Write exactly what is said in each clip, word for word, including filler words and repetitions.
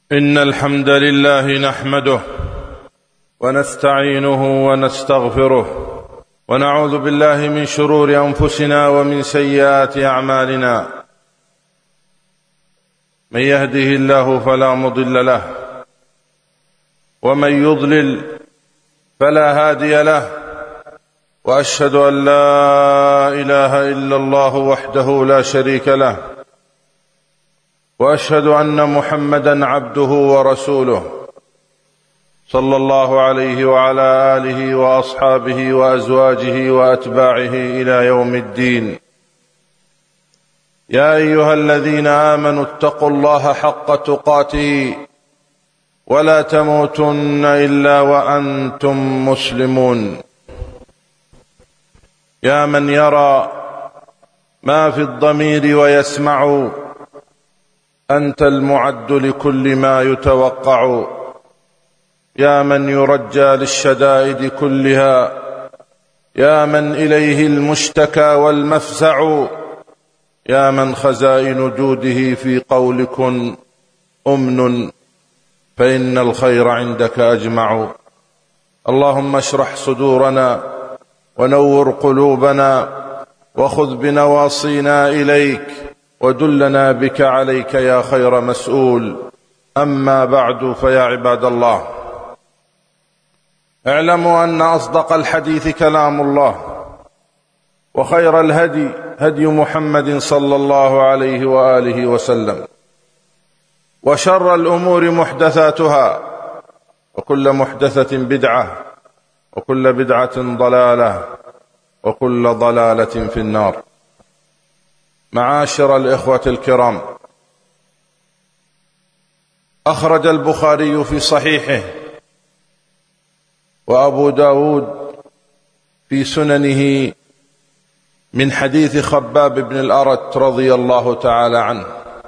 إن الحمد لله نحمده ونستعينه ونستغفره ونعوذ بالله من شرور أنفسنا ومن سيئات أعمالنا. من يهده الله فلا مضل له ومن يضلل فلا هادي له، وأشهد أن لا إله إلا الله وحده لا شريك له، وأشهد أن محمدًا عبده ورسوله صلى الله عليه وعلى آله وأصحابه وأزواجه وأتباعه إلى يوم الدين. يا أيها الذين آمنوا اتقوا الله حق تقاته ولا تموتن إلا وأنتم مسلمون. يا من يرى ما في الضمير ويسمع، أنت المعد لكل ما يتوقع. يا من يرجى للشدائد كلها، يا من إليه المشتكى والمفزع، يا من خزائن جوده في قول كن أمن، فإن الخير عندك أجمع. اللهم اشرح صدورنا ونور قلوبنا وخذ بنواصينا إليك ودلنا بك عليك يا خير مسؤول. أما بعد، فيا عباد الله، اعلموا أن أصدق الحديث كلام الله، وخير الهدي هدي محمد صلى الله عليه وآله وسلم، وشر الأمور محدثاتها، وكل محدثة بدعة، وكل بدعة ضلالة، وكل ضلالة في النار. معاشر الإخوة الكرام، أخرج البخاري في صحيحه، وأبو داود في سننه من حديث خباب بن الأرت رضي الله تعالى عنه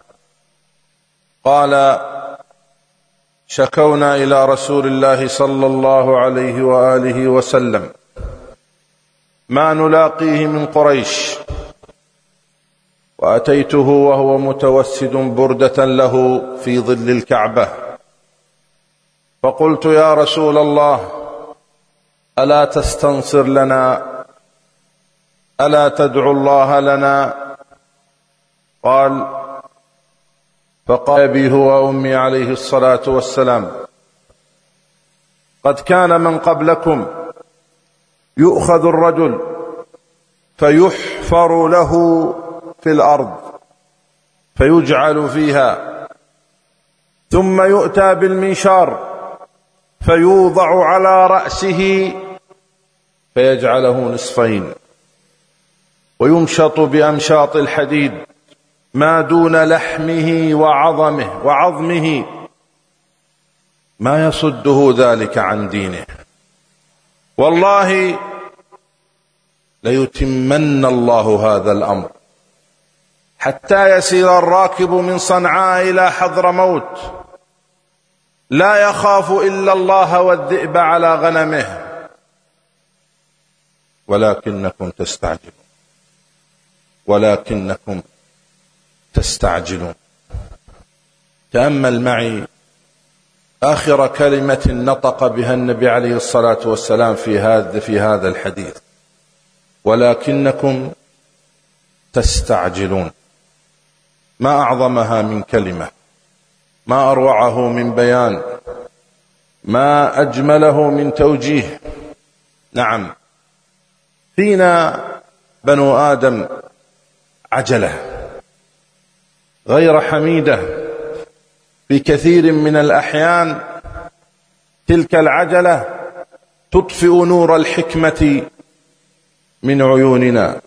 قال: شكونا إلى رسول الله صلى الله عليه وآله وسلم ما نلاقيه من قريش، وأتيته وهو متوسد بردة له في ظل الكعبة، فقلت: يا رسول الله، ألا تستنصر لنا؟ ألا تدعو الله لنا؟ قال: فقال أبي هو وأمي عليه الصلاة والسلام: قد كان من قبلكم يؤخذ الرجل فيحفر له في الأرض فيجعل فيها، ثم يؤتى بالمنشار فيوضع على رأسه فيجعله نصفين، ويمشط بأمشاط الحديد ما دون لحمه وعظمه وعظمه ما يصده ذلك عن دينه. والله ليتمن الله هذا الأمر حتى يسير الراكب من صنعاء إلى حضرموت لا يخاف إلا الله والذئب على غنمه، ولكنكم تستعجلون ولكنكم تستعجلون. تأمل معي آخر كلمة نطق بها النبي عليه الصلاة والسلام في هذا في هذا الحديث: ولكنكم تستعجلون. ما أعظمها من كلمة، ما أروعه من بيان، ما أجمله من توجيه. نعم، فينا بنو آدم عجلة غير حميدة في كثير من الأحيان. تلك العجلة تطفئ نور الحكمة من عيوننا،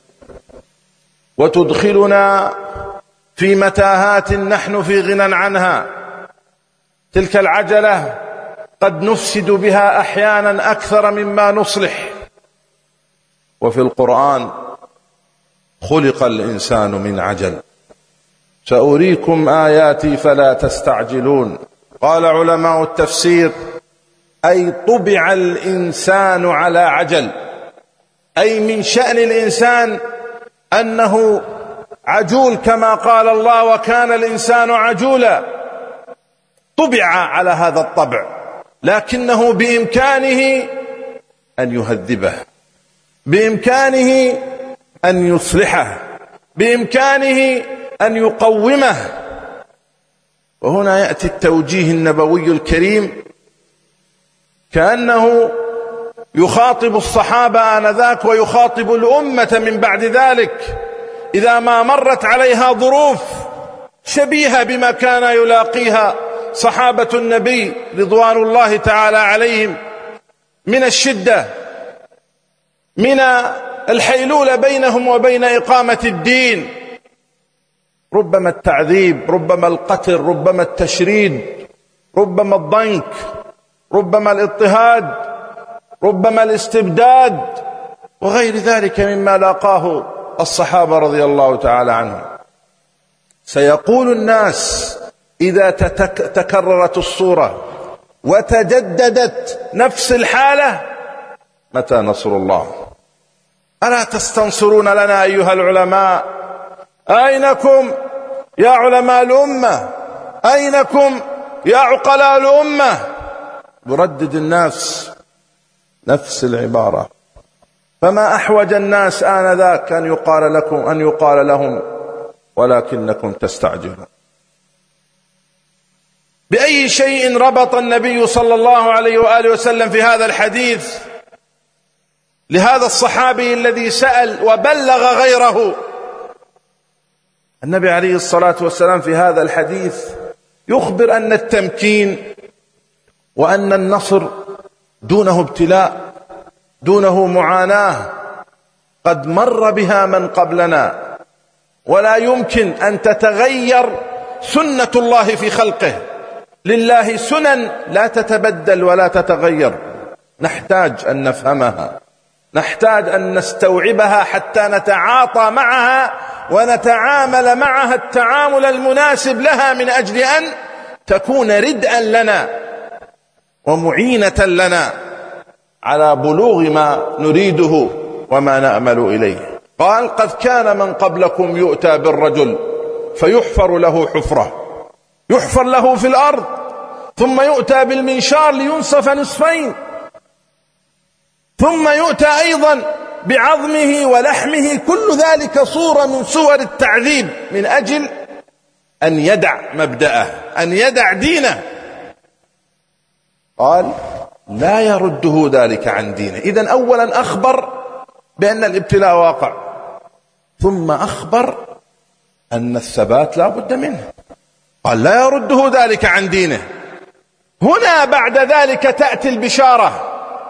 وتدخلنا في متاهات نحن في غنى عنها. تلك العجلة قد نفسد بها أحيانا أكثر مما نصلح. وفي القرآن: خلق الإنسان من عجل، سأريكم آياتي فلا تستعجلون. قال علماء التفسير: أي طبع الإنسان على عجل، أي من شأن الإنسان أنه عجول، كما قال الله: وكان الإنسان عجولا. طبع على هذا الطبع، لكنه بإمكانه أن يهذبه، بإمكانه أن يصلحه، بإمكانه أن يقومه. وهنا يأتي التوجيه النبوي الكريم كأنه يخاطب الصحابة آنذاك ويخاطب الأمة من بعد ذلك إذا ما مرت عليها ظروف شبيهة بما كان يلاقيها صحابة النبي رضوان الله تعالى عليهم من الشدة، من الحيلولة بينهم وبين إقامة الدين، ربما التعذيب، ربما القتل، ربما التشريد، ربما الضنك، ربما الاضطهاد، ربما الاستبداد، وغير ذلك مما لاقاه الصحابة رضي الله تعالى عنهم. سيقول الناس إذا تكررت الصورة وتجددت نفس الحالة: متى نصر الله؟ ألا تستنصرون لنا أيها العلماء؟ أينكم يا علماء الأمة؟ أينكم يا عقلاء الأمة؟ يردد الناس نفس العبارة. فما أحوج الناس آنذاك أن يقال لكم أن يقال لهم: ولكنكم تستعجلون. بأي شيء ربط النبي صلى الله عليه وآله وسلم في هذا الحديث لهذا الصحابي الذي سأل وبلغ غيره؟ النبي عليه الصلاة والسلام في هذا الحديث يخبر أن التمكين وأن النصر دونه ابتلاء، دونه معاناة قد مر بها من قبلنا، ولا يمكن أن تتغير سنة الله في خلقه. لله سنن لا تتبدل ولا تتغير، نحتاج أن نفهمها، نحتاج أن نستوعبها حتى نتعاطى معها ونتعامل معها التعامل المناسب لها، من أجل أن تكون ردءا لنا ومعينة لنا على بلوغ ما نريده وما نأمل إليه. قال: قد كان من قبلكم يؤتى بالرجل فيحفر له حفرة، يحفر له في الأرض، ثم يؤتى بالمنشار لينصف نصفين، ثم يؤتى أيضا بعظمه ولحمه، كل ذلك صورة من صور التعذيب من أجل أن يدع مبدأه، أن يدع دينه. قال: لا يرده ذلك عن دينه. إذن أولا أخبر بأن الابتلاء واقع، ثم أخبر أن الثبات لا بد منه. قال: لا يرده ذلك عن دينه. هنا بعد ذلك تأتي البشارة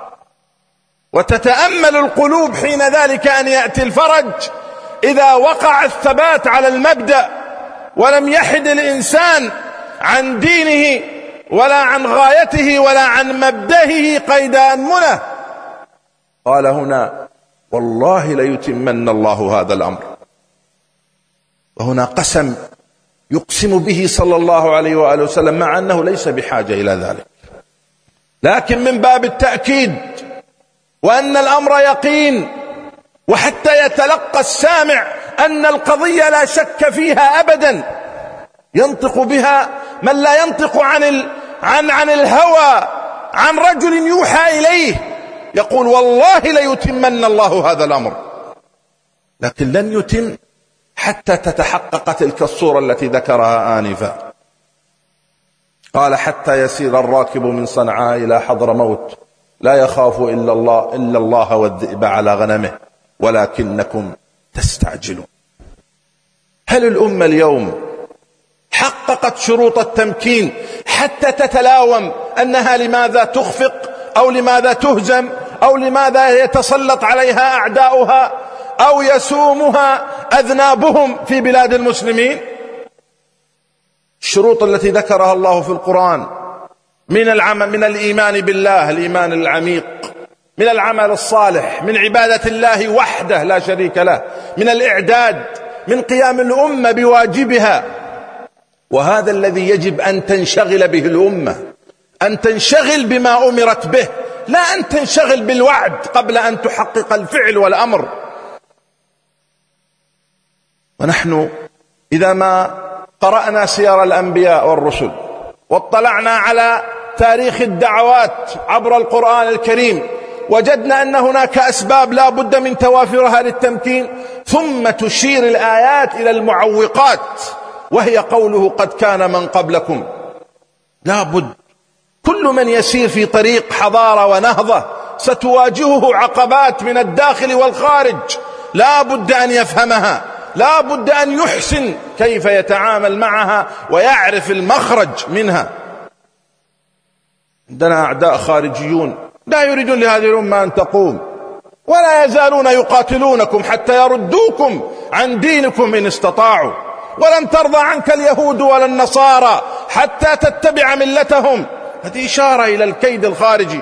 وتتأمل القلوب حين ذلك أن يأتي الفرج إذا وقع الثبات على المبدأ ولم يحد الإنسان عن دينه ولا عن غايته ولا عن مبدئه قيد أنمنة. قال هنا: والله ليتمن الله هذا الأمر. وهنا قسم يقسم به صلى الله عليه وآله وسلم، مع أنه ليس بحاجة إلى ذلك، لكن من باب التأكيد وأن الأمر يقين، وحتى يتلقى السامع أن القضية لا شك فيها أبدا، ينطق بها من لا ينطق عن ال... عن عن الهوى، عن رجل يوحى إليه يقول: والله ليتمن الله هذا الأمر. لكن لن يتم حتى تتحقق تلك الصورة التي ذكرها آنفا. قال: حتى يسير الراكب من صنعاء إلى حضرموت لا يخاف إلا الله إلا الله والذئب على غنمه ولكنكم تستعجلون. هل الأمة اليوم حققت شروط التمكين حتى تتلاوم أنها لماذا تخفق أو لماذا تهزم أو لماذا يتسلط عليها أعداؤها أو يسومها أذنابهم في بلاد المسلمين؟ الشروط التي ذكرها الله في القرآن من العمل، من الإيمان بالله الإيمان العميق، من العمل الصالح، من عبادة الله وحده لا شريك له، من الإعداد، من قيام الأمة بواجبها. وهذا الذي يجب أن تنشغل به الأمة، أن تنشغل بما أمرت به، لا أن تنشغل بالوعد قبل أن تحقق الفعل والأمر. ونحن إذا ما قرأنا سير الأنبياء والرسل واطلعنا على تاريخ الدعوات عبر القرآن الكريم، وجدنا أن هناك أسباب لا بد من توافرها للتمكين، ثم تشير الآيات إلى المعوقات، وهي قوله قد كان من قبلكم. لا بد كل من يسير في طريق حضارة ونهضة ستواجهه عقبات من الداخل والخارج، لا بد أن يفهمها، لا بد أن يحسن كيف يتعامل معها ويعرف المخرج منها. عندنا أعداء خارجيون لا يريدون لهذه الأمة أن تقوم، ولا يزالون يقاتلونكم حتى يردوكم عن دينكم إن استطاعوا، ولن ترضى عنك اليهود ولا النصارى حتى تتبع ملتهم. هذه إشارة إلى الكيد الخارجي.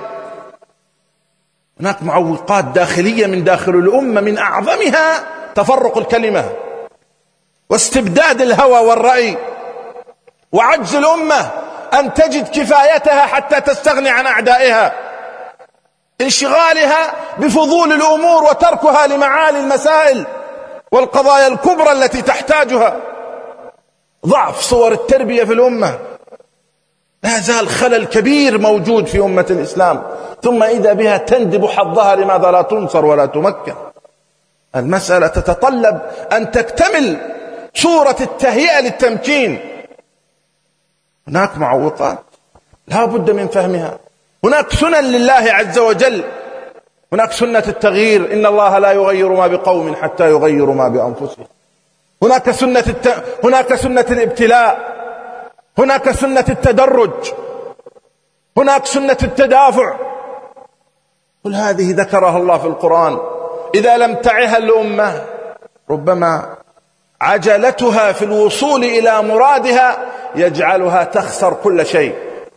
هناك معوقات داخلية من داخل الأمة، من أعظمها تفرق الكلمة واستبداد الهوى والرأي، وعجز الأمة أن تجد كفايتها حتى تستغني عن أعدائها، انشغالها بفضول الأمور وتركها لمعالي المسائل والقضايا الكبرى التي تحتاجها. ضعف صور التربية في الأمة، لا زال خلل كبير موجود في أمة الإسلام، ثم إذا بها تندب حظها لماذا لا تنصر ولا تمكن. المسألة تتطلب أن تكتمل صورة التهيئة للتمكين. هناك معوقات لا بد من فهمها، هناك سنن لله عز وجل، هناك سنة التغيير، إن الله لا يغير ما بقوم حتى يغيروا ما بأنفسهم. هناك سنة الت... هناك سنة الابتلاء، هناك سنة التدرج، هناك سنة التدافع. كل هذه ذكرها الله في القرآن. إذا لم تعها الأمة ربما عجلتها في الوصول إلى مرادها يجعلها تخسر كل شيء.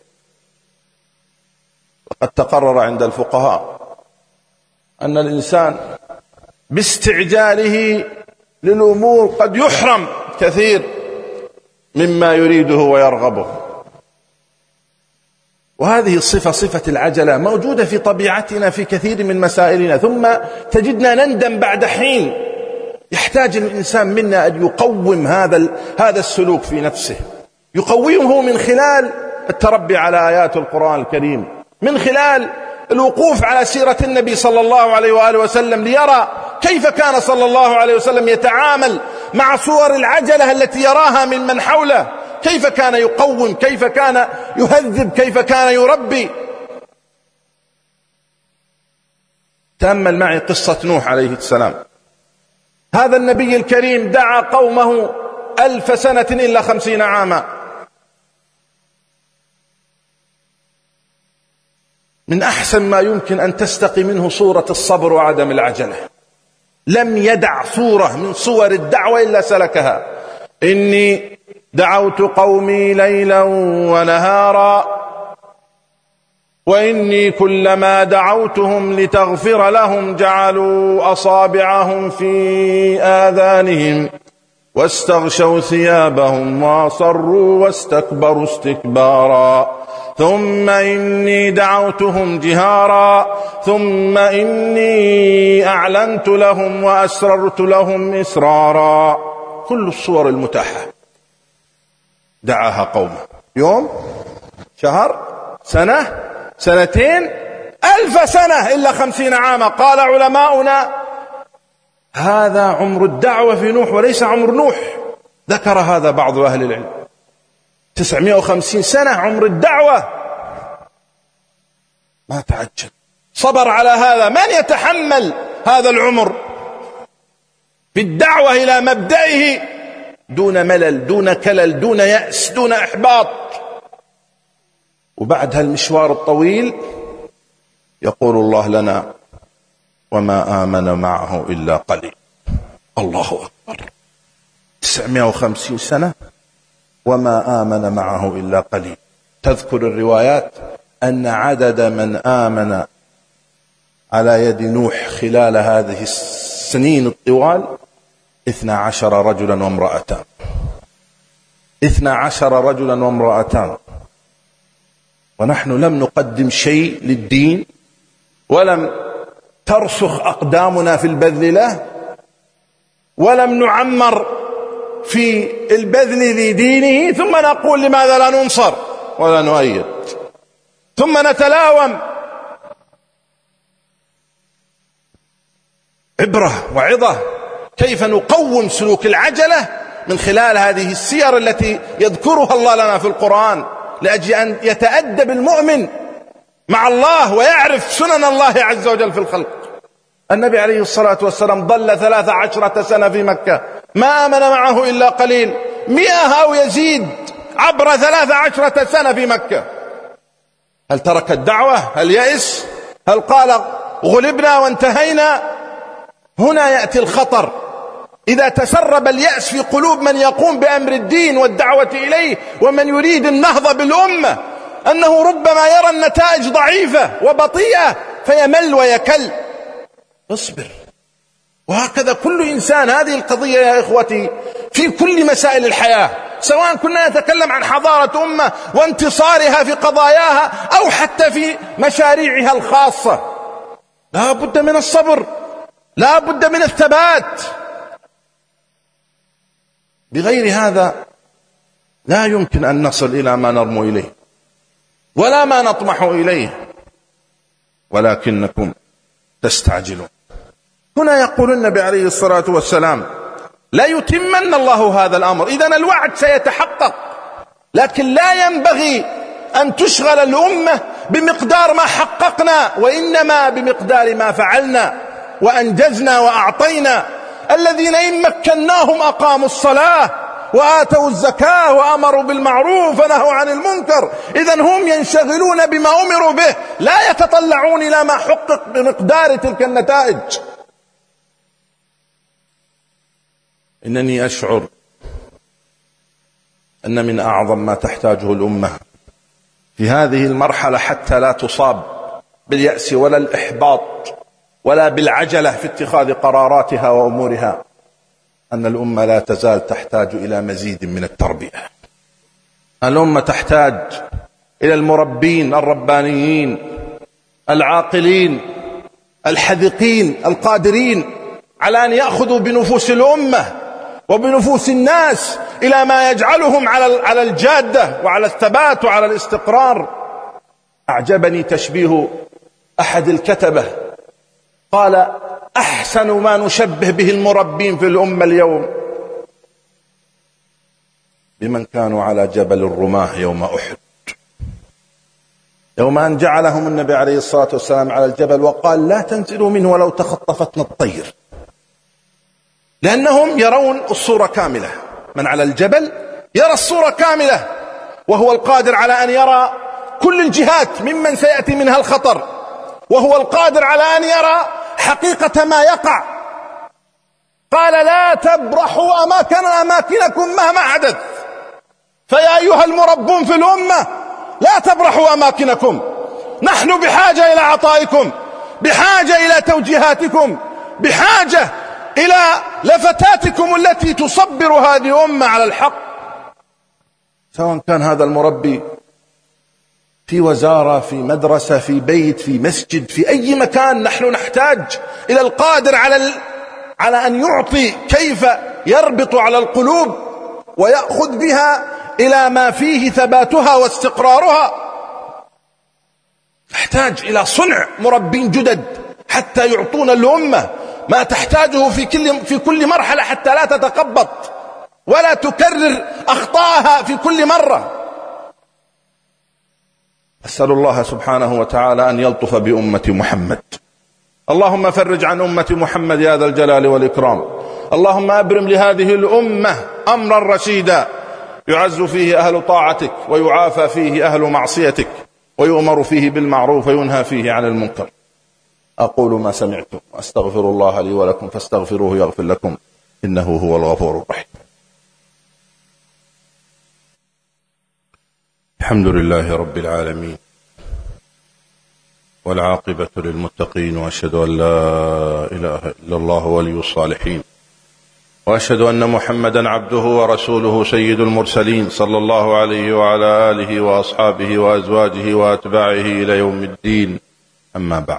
وقد تقرر عند الفقهاء أن الإنسان باستعجاله للأمور قد يحرم كثير مما يريده ويرغبه، وهذه الصفة، صفة العجلة، موجودة في طبيعتنا في كثير من مسائلنا، ثم تجدنا نندم بعد حين. يحتاج الإنسان منا أن يقوم هذا هذا السلوك في نفسه، يقومه من خلال التربي على آيات القرآن الكريم، من خلال الوقوف على سيرة النبي صلى الله عليه وآله وسلم، ليرى كيف كان صلى الله عليه وسلم يتعامل مع صور العجلة التي يراها من من حوله، كيف كان يقوم، كيف كان يهذب، كيف كان يربي. تأمل معي قصة نوح عليه السلام. هذا النبي الكريم دعا قومه ألف سنة إلا خمسين عاما. من أحسن ما يمكن أن تستقي منه صورة الصبر وعدم العجلة. لم يدع صورة من صور الدعوة إلا سلكها. إني دعوت قومي ليلا ونهارا وإني كلما دعوتهم لتغفر لهم جعلوا أصابعهم في آذانهم واستغشوا ثيابهم وأصروا واستكبروا استكبارا ثم إني دعوتهم جهارا ثم إني أعلنت لهم وأسررت لهم إسرارا. كل الصور المتاحة دعاها قومه، يوم، شهر، سنة، سنتين، ألف سنة إلا خمسين عاما. قال علماؤنا هذا عمر الدعوة في نوح وليس عمر نوح. ذكر هذا بعض أهل العلم، تسعمائة وخمسين سنة عمر الدعوة. ما تعجل، صبر على هذا. من يتحمل هذا العمر بالدعوة إلى مبدئه دون ملل، دون كلل، دون يأس، دون إحباط؟ وبعد هالمشوار الطويل يقول الله لنا وما آمن معه إلا قليل. الله أكبر، تسعمائة وخمسين سنة وما آمن معه إلا قليل. تذكر الروايات أن عدد من آمن على يد نوح خلال هذه السنين الطوال اثنا عشر رجلا وامرأتان. اثنا عشر رجلا وامرأتان. ونحن لم نقدم شيء للدين، ولم ترسخ أقدامنا في البذل له، ولم نعمر في البذل لدينه، ثم نقول لماذا لا ننصر؟ ولا نؤيد، ثم نتلاوم. عبرة وعظة كيف نقوم سلوك العجلة من خلال هذه السير التي يذكرها الله لنا في القرآن، لأجل أن يتأدب المؤمن مع الله ويعرف سنن الله عز وجل في الخلق. النبي عليه الصلاة والسلام ظل ثلاث عشرة سنة في مكة، ما آمن معه إلا قليل، مئة أو يزيد عبر ثلاث عشرة سنة في مكة. هل ترك الدعوة؟ هل يئس؟ هل قال غلبنا وانتهينا؟ هنا يأتي الخطر إذا تسرب اليأس في قلوب من يقوم بأمر الدين والدعوة إليه ومن يريد النهضة بالأمة، أنه ربما يرى النتائج ضعيفة وبطيئة فيمل ويكل. اصبر. وهكذا كل إنسان. هذه القضية يا إخوتي في كل مسائل الحياة، سواء كنا نتكلم عن حضارة أمة وانتصارها في قضاياها أو حتى في مشاريعها الخاصة، لا بد من الصبر، لا بد من الثبات. بغير هذا لا يمكن أن نصل إلى ما نرمو إليه ولا ما نطمح إليه، ولكنكم تستعجلون. هنا يقول النبي عليه الصلاة والسلام لا يتمن الله هذا الأمر. إذن الوعد سيتحقق، لكن لا ينبغي أن تشغل الأمة بمقدار ما حققنا، وإنما بمقدار ما فعلنا وأنجزنا وأعطينا. الذين إن مكناهم أقاموا الصلاة وآتوا الزكاة وأمروا بالمعروف ونهوا عن المنكر. إذن هم ينشغلون بما أمروا به، لا يتطلعون إلى ما حقق بمقدار تلك النتائج. إنني أشعر أن من أعظم ما تحتاجه الأمة في هذه المرحلة حتى لا تصاب باليأس ولا الإحباط ولا بالعجلة في اتخاذ قراراتها وأمورها، أن الأمة لا تزال تحتاج إلى مزيد من التربية. الأمة تحتاج إلى المربين الربانيين العاقلين الحذقين القادرين على أن يأخذوا بنفوس الأمة وبنفوس الناس إلى ما يجعلهم على الجادة وعلى الثبات وعلى الاستقرار. أعجبني تشبيه أحد الكتبة، قال أحسن ما نشبه به المربين في الأمة اليوم بمن كانوا على جبل الرماه يوم أحد، يوم أن جعلهم النبي عليه الصلاة والسلام على الجبل وقال لا تنزلوا منه ولو تخطفتنا الطير، لأنهم يرون الصورة كاملة. من على الجبل يرى الصورة كاملة، وهو القادر على أن يرى كل الجهات ممن سيأتي منها الخطر، وهو القادر على أن يرى حقيقة ما يقع. قال لا تبرحوا أماكن أماكنكم مهما حدث. فيا أيها المربون في الأمة لا تبرحوا أماكنكم، نحن بحاجة إلى عطائكم، بحاجة إلى توجيهاتكم، بحاجة إلى لفتاتكم التي تصبر هذه الأمة على الحق. سواء كان هذا المربي في وزارة، في مدرسة، في بيت، في مسجد، في أي مكان، نحن نحتاج إلى القادر على ال... على أن يعطي كيف يربط على القلوب ويأخذ بها إلى ما فيه ثباتها واستقرارها. نحتاج إلى صنع مربين جدد حتى يعطون الأمة ما تحتاجه في كل في كل مرحلة حتى لا تتقبط ولا تكرر أخطاءها في كل مرة. أسأل الله سبحانه وتعالى أن يلطف بأمة محمد. اللهم فرج عن أمة محمد يا ذا الجلال والإكرام. اللهم أبرم لهذه الأمة أمرا رشيدا يعز فيه أهل طاعتك ويعافى فيه أهل معصيتك ويؤمر فيه بالمعروف وينهى فيه عن المنكر. أقول ما سمعتم وأستغفر الله لي ولكم فاستغفروه يغفر لكم إنه هو الغفور الرحيم. الحمد لله رب العالمين والعاقبة للمتقين، وأشهد أن لا إله إلا الله ولي الصالحين، وأشهد أن محمدا عبده ورسوله سيد المرسلين صلى الله عليه وعلى آله وأصحابه وأزواجه وأتباعه إلى يوم الدين. أما بعد،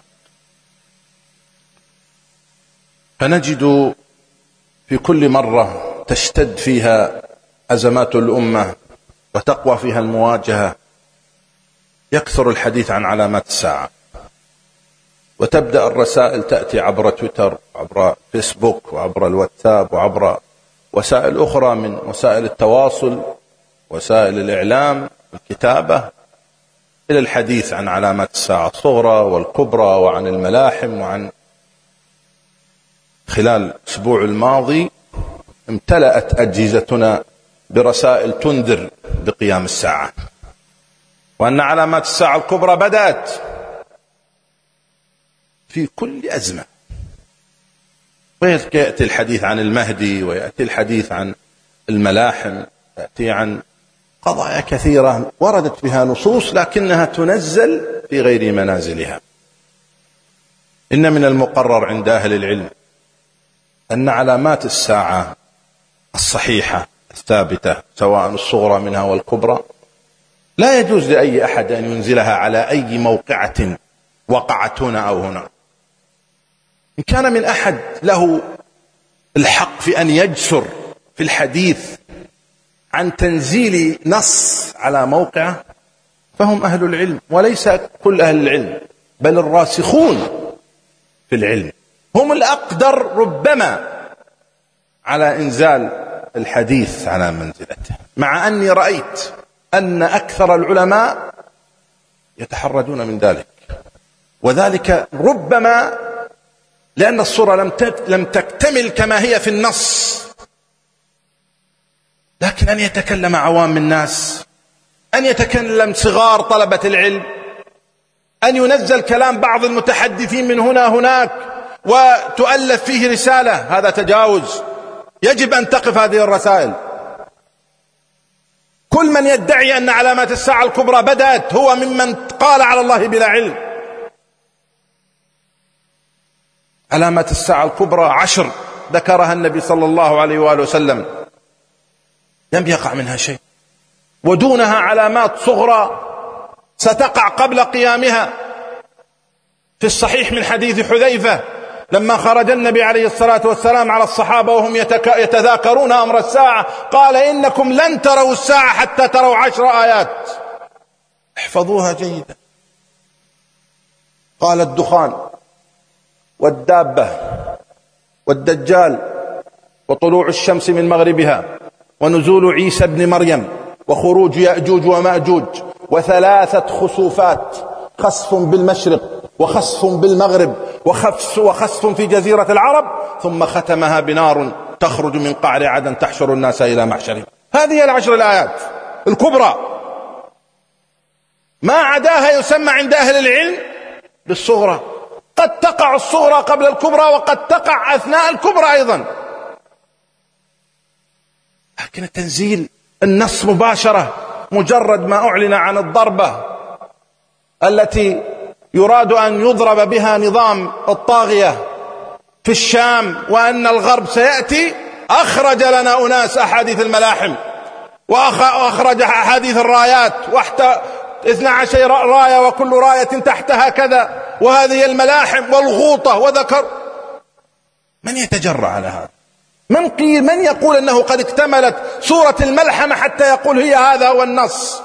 فنجد في كل مرة تشتد فيها أزمات الأمة وتقوى فيها المواجهة يكثر الحديث عن علامات الساعة، وتبدأ الرسائل تأتي عبر تويتر وعبر فيسبوك وعبر الواتساب وعبر وسائل أخرى من وسائل التواصل، وسائل الإعلام، الكتابة، إلى الحديث عن علامات الساعة الصغرى والكبرى وعن الملاحم. وعن خلال الأسبوع الماضي امتلأت أجهزتنا برسائل تنذر بقيام الساعة، وأن علامات الساعة الكبرى بدأت في كل أزمة. ويأتي الحديث عن المهدي، ويأتي الحديث عن الملاحم، يأتي عن قضايا كثيرة وردت بها نصوص لكنها تنزل في غير منازلها. إن من المقرر عند أهل العلم أن علامات الساعة الصحيحة الثابتة سواء الصغرى منها والكبرى لا يجوز لأي أحد أن ينزلها على أي موقعة وقعت هنا أو هنا. إن كان من أحد له الحق في أن يجسر في الحديث عن تنزيل نص على موقعه فهم أهل العلم، وليس كل أهل العلم، بل الراسخون في العلم هم الأقدر ربما على إنزال الحديث على منزلته، مع أني رأيت أن أكثر العلماء يتحرجون من ذلك، وذلك ربما لأن الصورة لم لم تكتمل كما هي في النص. لكن أن يتكلم عوام الناس، أن يتكلم صغار طلبة العلم، أن ينزل كلام بعض المتحدثين من هنا هناك وتؤلف فيه رسالة، هذا تجاوز. يجب أن تقف هذه الرسائل. كل من يدعي أن علامات الساعة الكبرى بدأت هو ممن قال على الله بلا علم. علامات الساعة الكبرى عشر ذكرها النبي صلى الله عليه وآله وسلم، لم يقع منها شيء، ودونها علامات صغرى ستقع قبل قيامها. في الصحيح من حديث حذيفة لما خرج النبي عليه الصلاة والسلام على الصحابة وهم يتذاكرون أمر الساعة قال: إنكم لن تروا الساعة حتى تروا عشر آيات، احفظوها جيدا. قال: الدخان، والدابة، والدجال، وطلوع الشمس من مغربها، ونزول عيسى ابن مريم، وخروج يأجوج ومأجوج، وثلاثة خسوفات، خسف بالمشرق وخسف بالمغرب وخسف, وخسف في جزيرة العرب، ثم ختمها بنار تخرج من قعر عدن تحشر الناس إلى محشرهم. هذه العشر الآيات الكبرى، ما عداها يسمى عند أهل العلم بالصغرى. قد تقع الصغرى قبل الكبرى وقد تقع أثناء الكبرى أيضا، لكن التنزيل النص مباشرة مجرد ما أعلن عن الضربة التي يراد أن يضرب بها نظام الطاغية في الشام وأن الغرب سيأتي، أخرج لنا أناس أحاديث الملاحم وأخرج أحاديث الرايات، واحتى اثنى عشر راية وكل راية تحتها كذا، وهذه الملاحم والغوطة، وذكر. من يتجرأ على هذا؟ من قيل من يقول أنه قد اكتملت سورة الملحمة حتى يقول هي هذا هو النص؟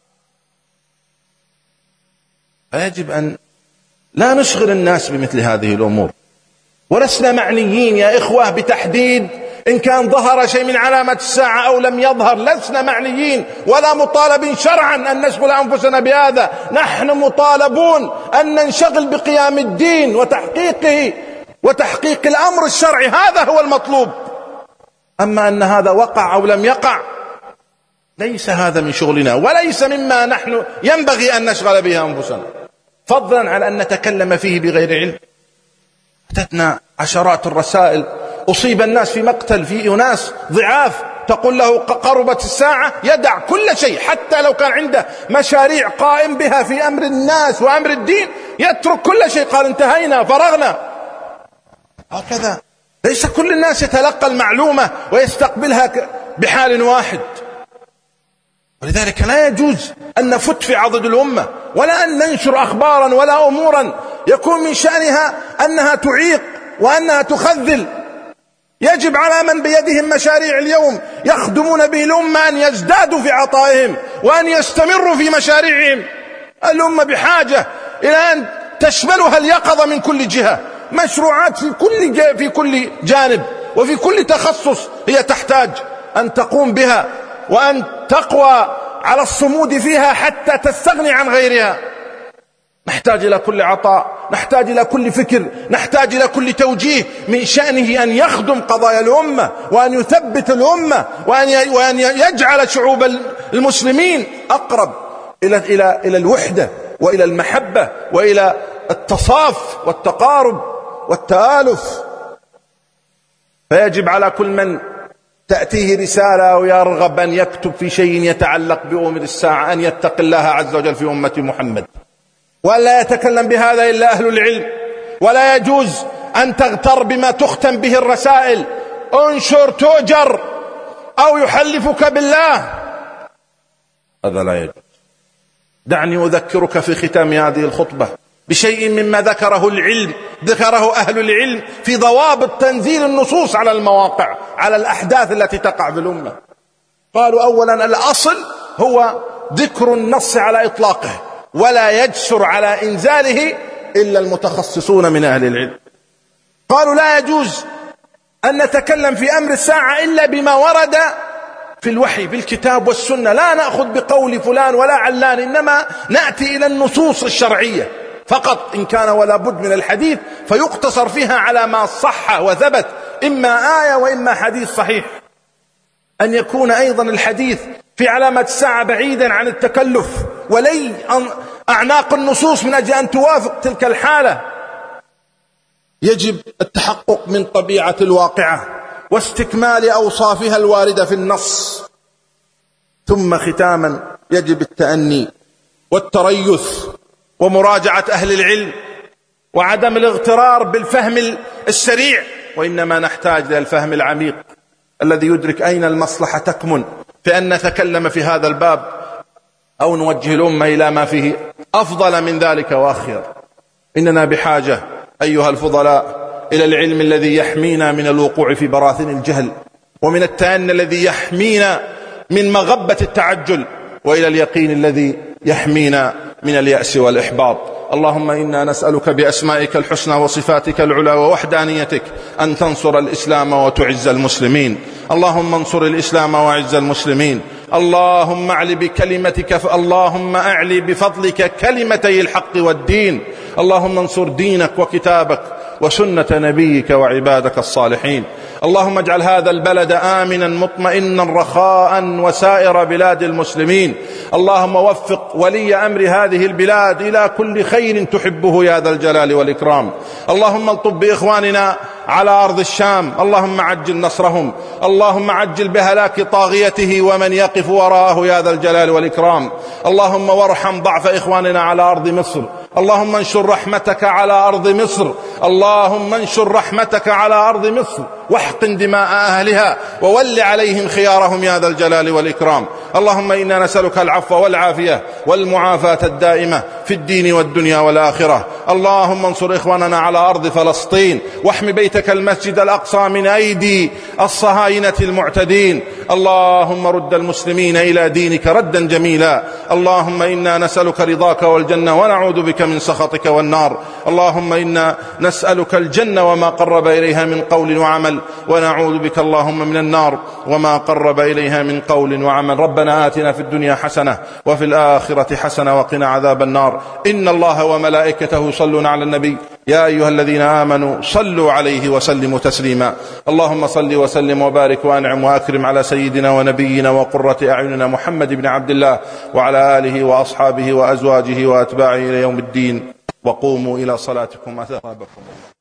فيجب أن لا نشغل الناس بمثل هذه الأمور، ولسنا معنيين يا إخوة بتحديد إن كان ظهر شيء من علامة الساعة أو لم يظهر، لسنا معنيين ولا مطالبين شرعا أن نشغل أنفسنا بهذا. نحن مطالبون أن ننشغل بقيام الدين وتحقيقه وتحقيق الأمر الشرعي، هذا هو المطلوب. أما أن هذا وقع أو لم يقع ليس هذا من شغلنا، وليس مما نحن ينبغي أن نشغل به أنفسنا، فضلا عن أن نتكلم فيه بغير علم. أتتنا عشرات الرسائل، أصيب الناس في مقتل، في أناس ضعاف تقول له قربت الساعة يدع كل شيء، حتى لو كان عنده مشاريع قائم بها في أمر الناس وأمر الدين يترك كل شيء، قال انتهينا فرغنا. هكذا ليس كل الناس يتلقى المعلومة ويستقبلها بحال واحد، ولذلك لا يجوز أن نفت في عضد الأمة، ولا أن ننشر أخبارا ولا أمورا يكون من شأنها أنها تعيق وأنها تخذل. يجب على من بيدهم مشاريع اليوم يخدمون به الأمة أن يزدادوا في عطائهم وأن يستمروا في مشاريعهم، الأمة بحاجة إلى أن تشملها اليقظة من كل جهة، مشروعات في كل في كل جانب وفي كل تخصص هي تحتاج أن تقوم بها وأن تقوى على الصمود فيها حتى تستغني عن غيرها. نحتاج إلى كل عطاء، نحتاج إلى كل فكر، نحتاج إلى كل توجيه من شأنه أن يخدم قضايا الأمة وأن يثبت الأمة وأن يجعل شعوب المسلمين أقرب إلى إلى إلى الوحدة وإلى المحبة وإلى التصاف والتقارب والتآلف. فيجب على كل من تأتيه رسالة أو يرغب أن يكتب في شيء يتعلق بأمور الساعة أن يتق الله عز وجل في أمة محمد، ولا يتكلم بهذا إلا أهل العلم. ولا يجوز أن تغتر بما تختم به الرسائل، انشر تؤجر أو يحلفك بالله، هذا لا يجوز. دعني أذكرك في ختام هذه الخطبة بشيء مما ذكره العلم ذكره أهل العلم في ضوابط تنزيل النصوص على المواقع، على الأحداث التي تقع في الأمة. قالوا أولا الأصل هو ذكر النص على إطلاقه، ولا يجسر على إنزاله إلا المتخصصون من أهل العلم. قالوا لا يجوز أن نتكلم في أمر الساعة إلا بما ورد في الوحي بالكتاب والسنة، لا نأخذ بقول فلان ولا علان، إنما نأتي إلى النصوص الشرعية فقط إن كان ولا بد من الحديث، فيقتصر فيها على ما صح وثبت، إما آية وإما حديث صحيح. أن يكون أيضا الحديث في علامة الساعة بعيدا عن التكلف ولي أعناق النصوص من أجل أن توافق تلك الحالة. يجب التحقق من طبيعة الواقعة واستكمال أوصافها الواردة في النص. ثم ختاما يجب التأني والتريث ومراجعة أهل العلم وعدم الاغترار بالفهم السريع، وإنما نحتاج إلى الفهم العميق الذي يدرك أين المصلحة تكمن في أن نتكلم في هذا الباب أو نوجه الأمة إلى ما فيه أفضل من ذلك وأخير. إننا بحاجة أيها الفضلاء إلى العلم الذي يحمينا من الوقوع في براثن الجهل، ومن التأني الذي يحمينا من مغبة التعجل، وإلى اليقين الذي يحمينا من اليأس والإحباط. اللهم إنا نسألك بأسمائك الحسنى وصفاتك العلى ووحدانيتك أن تنصر الإسلام وتعز المسلمين. اللهم انصر الإسلام وعز المسلمين. اللهم أعل بكلمتك ف... اللهم أعلي بفضلك كلمتي الحق والدين. اللهم انصر دينك وكتابك وسنة نبيك وعبادك الصالحين. اللهم اجعل هذا البلد آمنا مطمئنا رخاء وسائر بلاد المسلمين. اللهم وفق ولي أمر هذه البلاد إلى كل خير تحبه يا ذا الجلال والإكرام. اللهم الطب بإخواننا على أرض الشام، اللهم عجل نصرهم، اللهم عجل بهلاك طاغيته ومن يقف وراءه يا ذا الجلال والإكرام. اللهم وارحم ضعف إخواننا على أرض مصر، اللهم انشر رحمتك على أرض مصر، اللهم انشر رحمتك على أرض مصر واحقن دماء أهلها وول عليهم خيارهم يا ذا الجلال والإكرام. اللهم إنا نسألك العفو والعافية والمعافاة الدائمة في الدين والدنيا والآخرة. اللهم انصر إخواننا على أرض فلسطين، واحم بيتك المسجد الأقصى من أيدي الصهاينة المعتدين. اللهم رد المسلمين إلى دينك ردا جميلا. اللهم إنا نسألك رضاك والجنة ونعوذ بك من سخطك والنار. اللهم إنا نسألك الجنة وما قرب إليها من قول وعمل، ونعوذ بك اللهم من النار وما قرب إليها من قول وعمل. ربنا آتنا في الدنيا حسنة وفي الآخرة حسنة وقنا عذاب النار. إن الله وملائكته يصلون على النبي يا أيها الذين آمنوا صلوا عليه وسلموا تسليما. اللهم صل وسلم وبارك وأنعم وأكرم على سيدنا ونبينا وقرة أعيننا محمد بن عبد الله وعلى آله وأصحابه وأزواجه وأتباعه إلى يوم الدين. وقوموا إلى صلاتكم أثابكم الله.